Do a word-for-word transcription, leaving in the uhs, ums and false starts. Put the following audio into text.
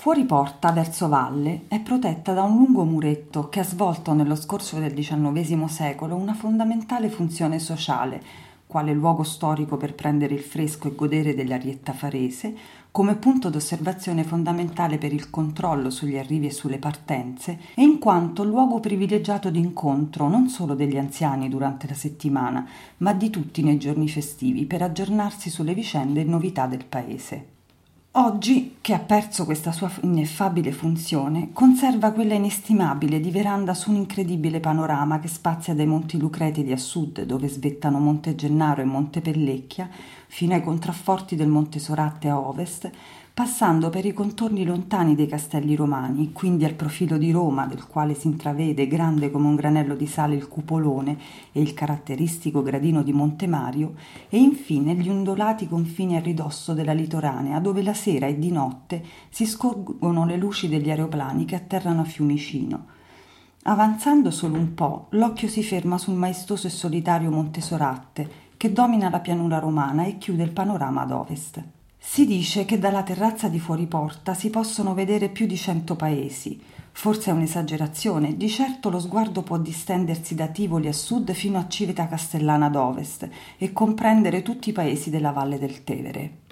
Fuori porta, verso valle, è protetta da un lungo muretto che ha svolto nello scorcio del diciannovesimo secolo una fondamentale funzione sociale, quale luogo storico per prendere il fresco e godere dell'arietta farese, come punto d'osservazione fondamentale per il controllo sugli arrivi e sulle partenze, e in quanto luogo privilegiato di incontro non solo degli anziani durante la settimana, ma di tutti nei giorni festivi per aggiornarsi sulle vicende e novità del paese. Oggi, che ha perso questa sua ineffabile funzione, conserva quella inestimabile di veranda su un incredibile panorama che spazia dai Monti Lucretidi a sud, dove svettano Monte Gennaro e Monte Pellecchia, fino ai contrafforti del Monte Soratte a ovest, passando per i contorni lontani dei castelli romani, quindi al profilo di Roma, del quale si intravede grande come un granello di sale il cupolone e il caratteristico gradino di Monte Mario, e infine gli ondulati confini a ridosso della litoranea, dove la sera e di notte si scorgono le luci degli aeroplani che atterrano a Fiumicino. Avanzando solo un po', l'occhio si ferma sul maestoso e solitario Monte Soratte, che domina la pianura romana e chiude il panorama ad ovest. Si dice che dalla terrazza di fuori porta si possono vedere più di cento paesi. Forse è un'esagerazione, di certo lo sguardo può distendersi da Tivoli a sud fino a Civita Castellana ad ovest e comprendere tutti i paesi della Valle del Tevere.